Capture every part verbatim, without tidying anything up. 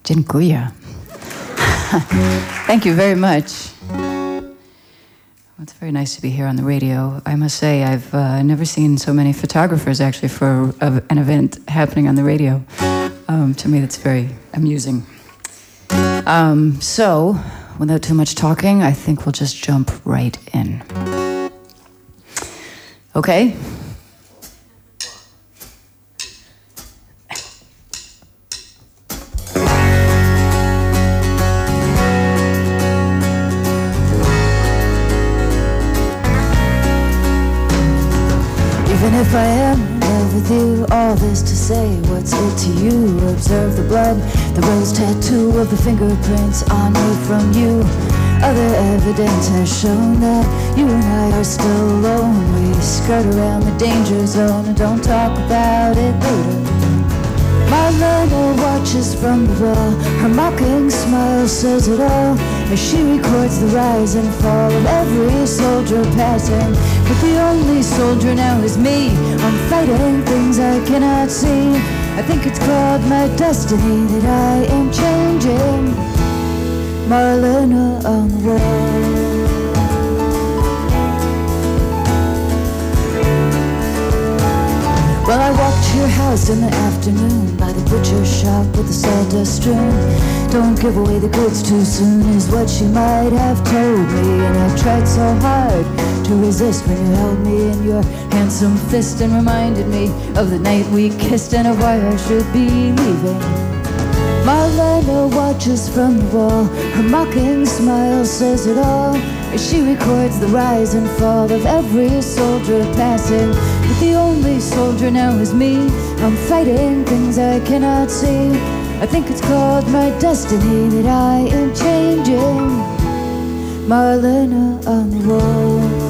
Dziękuję. Thank you very much. Well, it's very nice to be here on the radio. I must say, I've uh, never seen so many photographers actually for a, an event happening on the radio. Um, to me, that's very amusing. Um, so, without too much talking, I think we'll just jump right in. Okay? Even if I am in love with you, all this to say, what's it to you? Observe the blood, the rose tattoo of the fingerprints on me from you. Other evidence has shown that you and I are still alone. We skirt around the danger zone and don't talk about it later. Marlena watches from the wall, her mocking smile says it all, as she records the rise and fall of every soldier passing. But the only soldier now is me. I'm fighting things I cannot see. I think it's called my destiny that I am changing. Marlena on the wall. Well, I walked to your house in the afternoon, by the butcher's shop with the sawdust strewn. Don't give away the goods too soon is what she might have told me. And I tried so hard to resist when you held me in your handsome fist and reminded me of the night we kissed and of why I should be leaving. Marlena watches from the wall, her mocking smile says it all, as she records the rise and fall of every soldier passing. But the only soldier now is me. I'm fighting things I cannot see. I think it's called my destiny that I am changing. Marlena on the wall.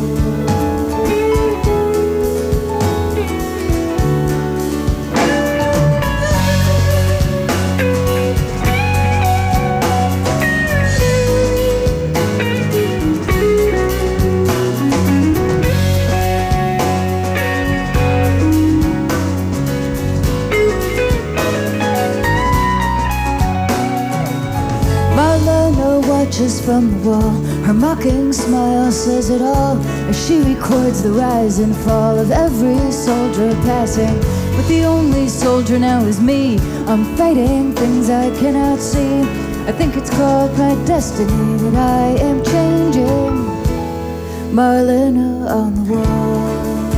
Watches from the wall, her mocking smile says it all, as she records the rise and fall of every soldier passing. But the only soldier now is me. I'm fighting things I cannot see. I think it's called my destiny that I am changing. Marlena on the wall.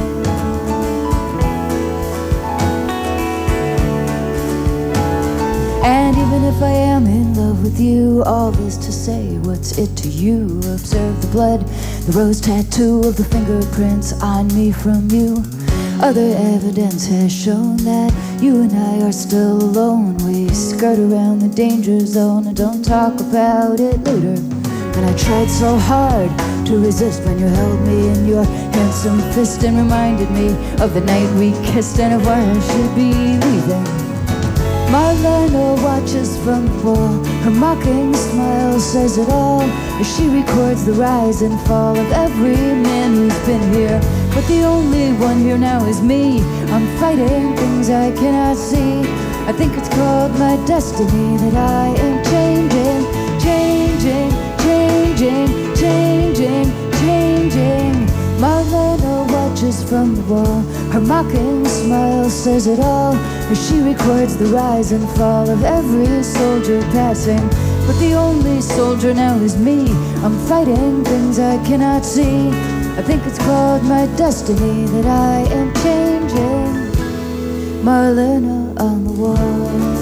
And even if I am in love with you, all this to say, what's it to you? Observe the blood, the rose tattoo of the fingerprints on me from you. Other evidence has shown that you and I are still alone. We skirt around the danger zone and don't talk about it later. And I tried so hard to resist when you held me in your handsome fist and reminded me of the night we kissed and of why I should be leaving. Marlena watches from the wall, her mocking smile says it all, as she records the rise and fall of every man who's been here. But the only one here now is me. I'm fighting things I cannot see. I think it's called my destiny that I am changing, changing, changing, changing, changing. Marlena watches from the wall, her mocking smile says it all, as she records the rise and fall of every soldier passing. But the only soldier now is me. I'm fighting things I cannot see. I think it's called my destiny that I am changing. Marlena on the wall.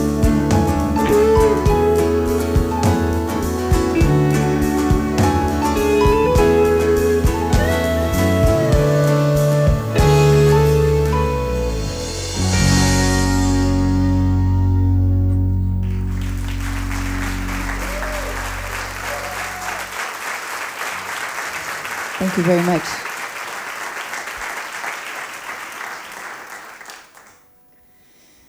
Thank you very much.